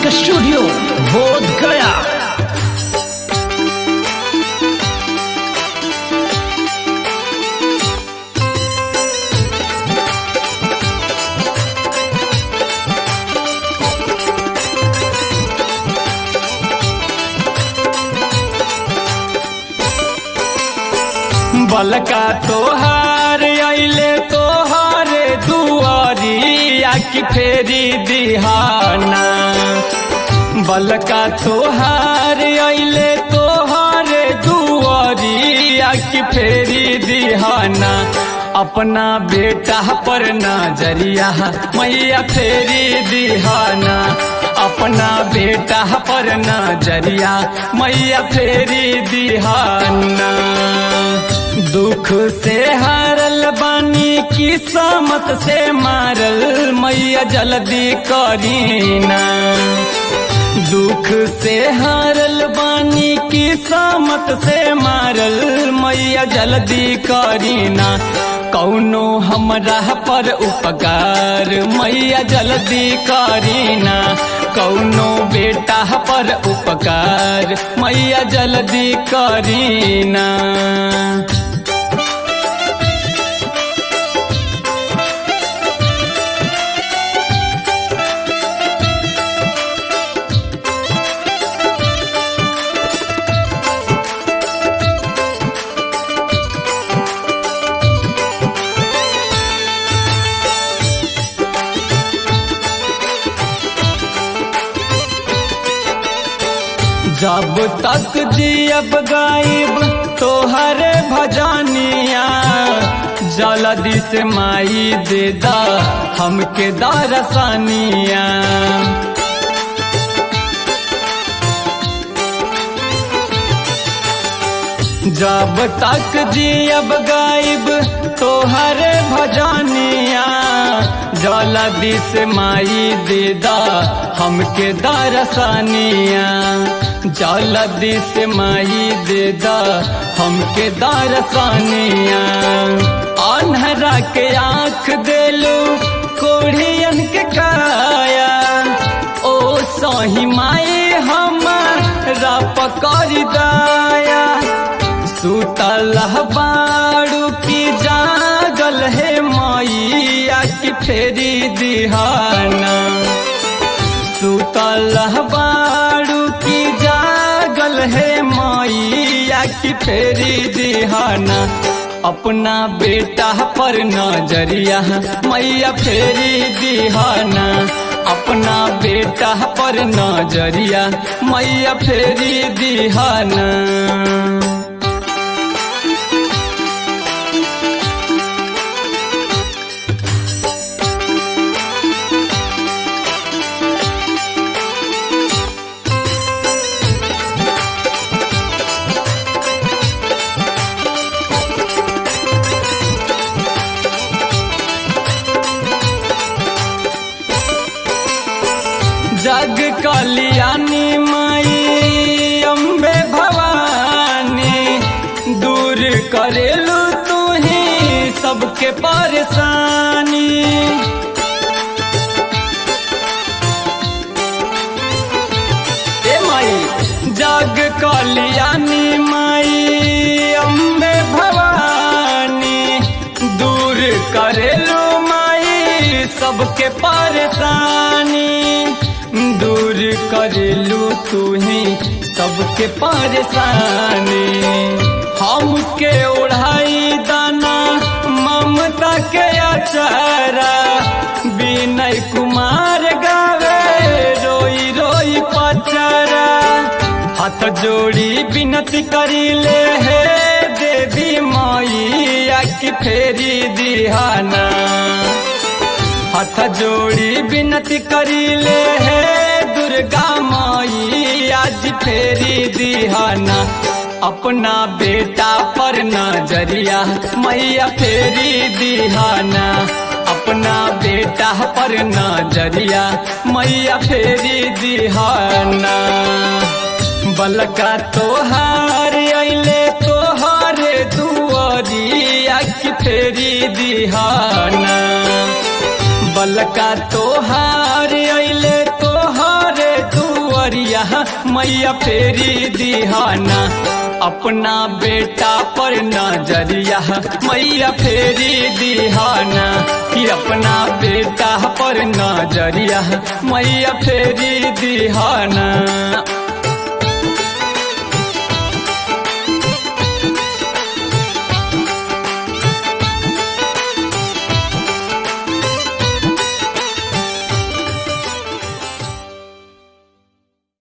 Music studio बोध गया। बलका तोहार अइले तोहारे दुआरिया की फेरी दिहाना। बलका तोहार अइले तोहारे दुआरिया की फेरी दिहाना। अपना बेटा पर नजरिया मैया फेरी दिहाना। अपना बेटा पर नजरिया मैया फेरी दिहाना। दुख से हारल बानी किस्मत से मारल मैया जल्दी करीना। दुख से हारल बानी किस्मत से मारल मैया जल्दी करीना। कौनो हमरा पर उपकार मैया जल्दी करीना। कौनो बेटा पर उपकार मैया जल्दी करीना। जब तक जियब गायब तोहरे भजनिया। जल्दी से माई दे दा हमके दरसनिया। जब तक जियब गायब तोहरे भजनिया। जल्दी से माई दे दा हमके दरसनिया। जल्दी से माई दे दा हमके दरसनिया। अन्हरा के आँख देलू कोढ़ियन के काया। ओ सही माई हमारा पकड़ दाया। सुतल बाड़ू की जागल है मैया की फेरी दिहाना। सुतल बाड़ू की जागल है मैया की फेरी दिहाना। अपना बेटा पर नजरिया मैया फेरी दिहाना। अपना बेटा पर नजरिया मैया फेरी दिहाना। जग कल्याणी माई अम्बे भवानी। दूर करेलू तू ही सबके परेशानी। ए माई जग कल्याणी माई अम्बे भवानी। दूर करेलू माई सबके परेशानी। दूर करेलू तू ही सबके परेशानी। हमके ओढ़ाई दाना ममता के अचारा। विनय कुमार गावे रोई रोई पचरा। हाथ जोड़ी विनती करीले है देवी मैया की फेरी दिहाना। हाथ जोड़ी विनती करीले है दुर्गा माई आज फेरी दिहाना। अपना बेटा पर नजरिया मैया फेरी दिहाना। अपना बेटा पर नजरिया मैया फेरी दिहाना। बलका तोहार अइले तोहारे दुआरिया की फेरी दिहाना। बलका तोहार अइले तोहारे मैया फेरी दिहाना अपना बेटा पर नजरिया मैया फेरी दिहाना कि अपना बेटा पर नजरिया मैया फेरी दिहाना।